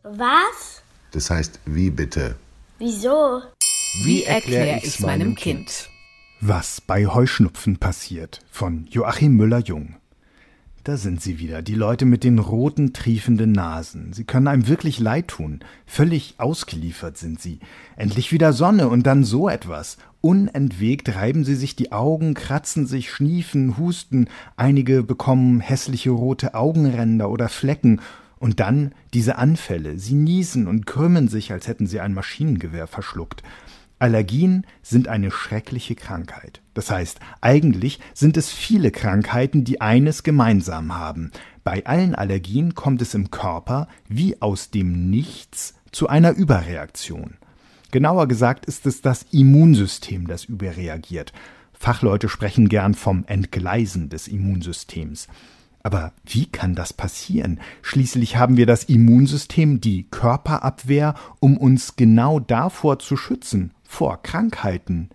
Was? Das heißt, wie bitte? Wieso? Wie erkläre ich's meinem Kind? Was bei Heuschnupfen passiert, von Joachim Müller-Jung. Da sind sie wieder, die Leute mit den roten, triefenden Nasen. Sie können einem wirklich leid tun. Völlig ausgeliefert sind sie. Endlich wieder Sonne und dann so etwas. Unentwegt reiben sie sich die Augen, kratzen sich, schniefen, husten. Einige bekommen hässliche rote Augenränder oder Flecken. Und dann diese Anfälle. Sie niesen und krümmen sich, als hätten sie ein Maschinengewehr verschluckt. Allergien sind eine schreckliche Krankheit. Das heißt, eigentlich sind es viele Krankheiten, die eines gemeinsam haben. Bei allen Allergien kommt es im Körper wie aus dem Nichts zu einer Überreaktion. Genauer gesagt ist es das Immunsystem, das überreagiert. Fachleute sprechen gern vom Entgleisen des Immunsystems. Aber wie kann das passieren? Schließlich haben wir das Immunsystem, die Körperabwehr, um uns genau davor zu schützen, vor Krankheiten.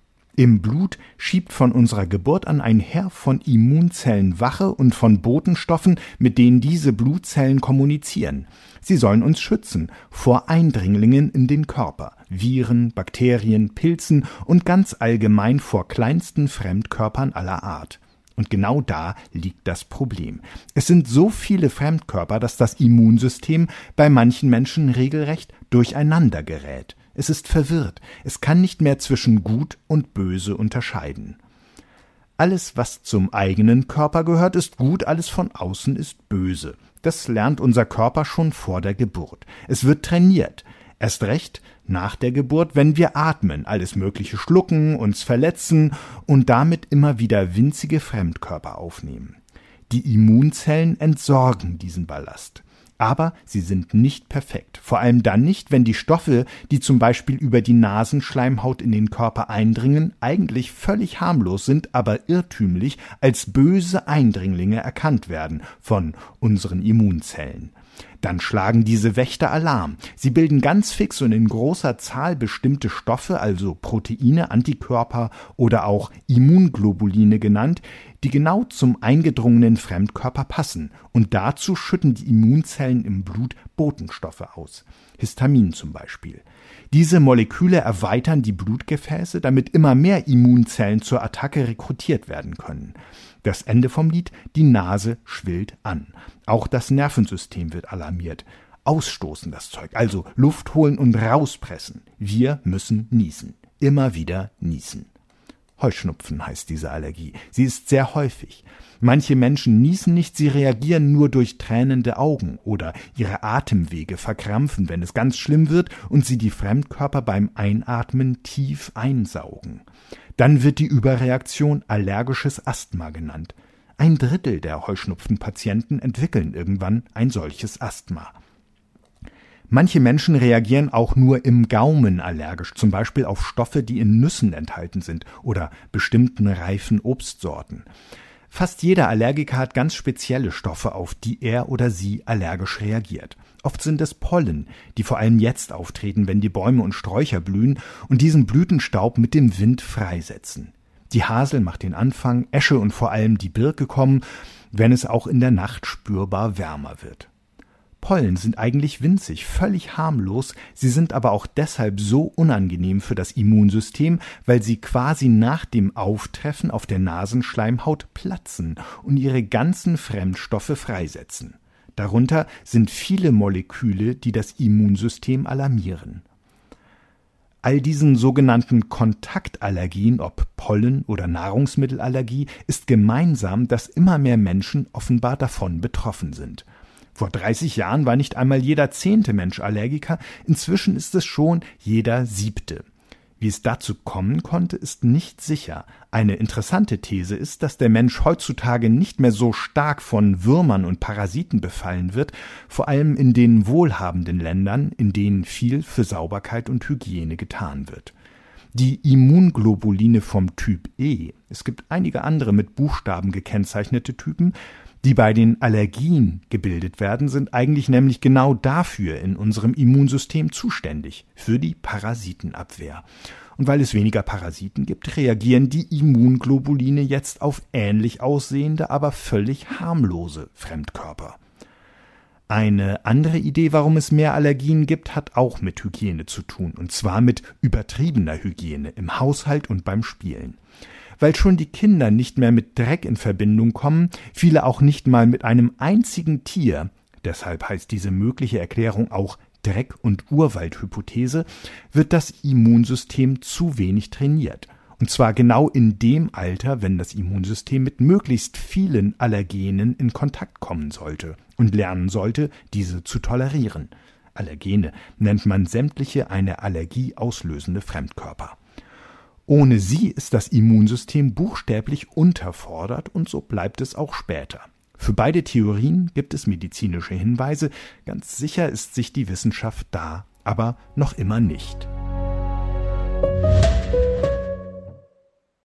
Im Blut schiebt von unserer Geburt an ein Heer von Immunzellen Wache und von Botenstoffen, mit denen diese Blutzellen kommunizieren. Sie sollen uns schützen vor Eindringlingen in den Körper, Viren, Bakterien, Pilzen und ganz allgemein vor kleinsten Fremdkörpern aller Art. Und genau da liegt das Problem. Es sind so viele Fremdkörper, dass das Immunsystem bei manchen Menschen regelrecht durcheinander gerät. Es ist verwirrt. Es kann nicht mehr zwischen Gut und Böse unterscheiden. Alles, was zum eigenen Körper gehört, ist gut, alles von außen ist böse. Das lernt unser Körper schon vor der Geburt. Es wird trainiert. Erst recht nach der Geburt, wenn wir atmen, alles Mögliche schlucken, uns verletzen und damit immer wieder winzige Fremdkörper aufnehmen. Die Immunzellen entsorgen diesen Ballast. Aber sie sind nicht perfekt. Vor allem dann nicht, wenn die Stoffe, die zum Beispiel über die Nasenschleimhaut in den Körper eindringen, eigentlich völlig harmlos sind, aber irrtümlich als böse Eindringlinge erkannt werden von unseren Immunzellen. Dann schlagen diese Wächter Alarm. Sie bilden ganz fix und in großer Zahl bestimmte Stoffe, also Proteine, Antikörper oder auch Immunglobuline genannt, die genau zum eingedrungenen Fremdkörper passen. Und dazu schütten die Immunzellen im Blut Botenstoffe aus. Histamin zum Beispiel. Diese Moleküle erweitern die Blutgefäße, damit immer mehr Immunzellen zur Attacke rekrutiert werden können. Das Ende vom Lied: die Nase schwillt an. Auch das Nervensystem wird alarmiert. Ausstoßen das Zeug, also Luft holen und rauspressen. Wir müssen niesen. Immer wieder niesen. Heuschnupfen heißt diese Allergie. Sie ist sehr häufig. Manche Menschen niesen nicht, sie reagieren nur durch tränende Augen oder ihre Atemwege verkrampfen, wenn es ganz schlimm wird und sie die Fremdkörper beim Einatmen tief einsaugen. Dann wird die Überreaktion allergisches Asthma genannt. 1/3 der Heuschnupfenpatienten entwickeln irgendwann ein solches Asthma. Manche Menschen reagieren auch nur im Gaumen allergisch, zum Beispiel auf Stoffe, die in Nüssen enthalten sind oder bestimmten reifen Obstsorten. Fast jeder Allergiker hat ganz spezielle Stoffe, auf die er oder sie allergisch reagiert. Oft sind es Pollen, die vor allem jetzt auftreten, wenn die Bäume und Sträucher blühen und diesen Blütenstaub mit dem Wind freisetzen. Die Hasel macht den Anfang, Esche und vor allem die Birke kommen, wenn es auch in der Nacht spürbar wärmer wird. Pollen sind eigentlich winzig, völlig harmlos, sie sind aber auch deshalb so unangenehm für das Immunsystem, weil sie quasi nach dem Auftreffen auf der Nasenschleimhaut platzen und ihre ganzen Fremdstoffe freisetzen. Darunter sind viele Moleküle, die das Immunsystem alarmieren. All diesen sogenannten Kontaktallergien, ob Pollen- oder Nahrungsmittelallergie, ist gemeinsam, dass immer mehr Menschen offenbar davon betroffen sind. Vor 30 Jahren war nicht einmal jeder 10. Mensch Allergiker, inzwischen ist es schon jeder 7. Wie es dazu kommen konnte, ist nicht sicher. Eine interessante These ist, dass der Mensch heutzutage nicht mehr so stark von Würmern und Parasiten befallen wird, vor allem in den wohlhabenden Ländern, in denen viel für Sauberkeit und Hygiene getan wird. Die Immunglobuline vom Typ E, es gibt einige andere mit Buchstaben gekennzeichnete Typen, die bei den Allergien gebildet werden, sind eigentlich nämlich genau dafür in unserem Immunsystem zuständig, für die Parasitenabwehr. Und weil es weniger Parasiten gibt, reagieren die Immunglobuline jetzt auf ähnlich aussehende, aber völlig harmlose Fremdkörper. Eine andere Idee, warum es mehr Allergien gibt, hat auch mit Hygiene zu tun, und zwar mit übertriebener Hygiene im Haushalt und beim Spielen. Weil schon die Kinder nicht mehr mit Dreck in Verbindung kommen, viele auch nicht mal mit einem einzigen Tier, deshalb heißt diese mögliche Erklärung auch Dreck- und Urwaldhypothese, wird das Immunsystem zu wenig trainiert. Und zwar genau in dem Alter, wenn das Immunsystem mit möglichst vielen Allergenen in Kontakt kommen sollte und lernen sollte, diese zu tolerieren. Allergene nennt man sämtliche eine Allergie auslösende Fremdkörper. Ohne sie ist das Immunsystem buchstäblich unterfordert und so bleibt es auch später. Für beide Theorien gibt es medizinische Hinweise, ganz sicher ist sich die Wissenschaft da aber noch immer nicht.